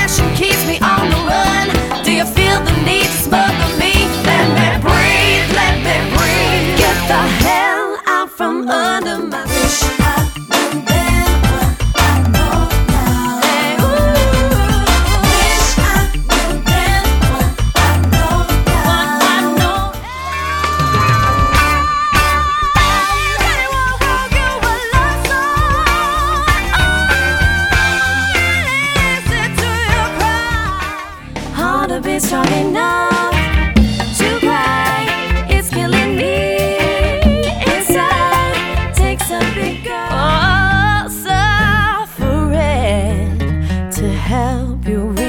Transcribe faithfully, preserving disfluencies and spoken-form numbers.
passion keeps me on the run. Do you feel the need to smother me? Let me breathe, let me breathe. Get the hell out from under my wish I knew then what I know now. Hey, ooh, wish I knew then what I know now. What I know now. Anyone wrote you a love song? Oh, listen to your cry. Heart to be strong enough to cry. It's killing me inside. Takes a big girl, oh, suffering to help you.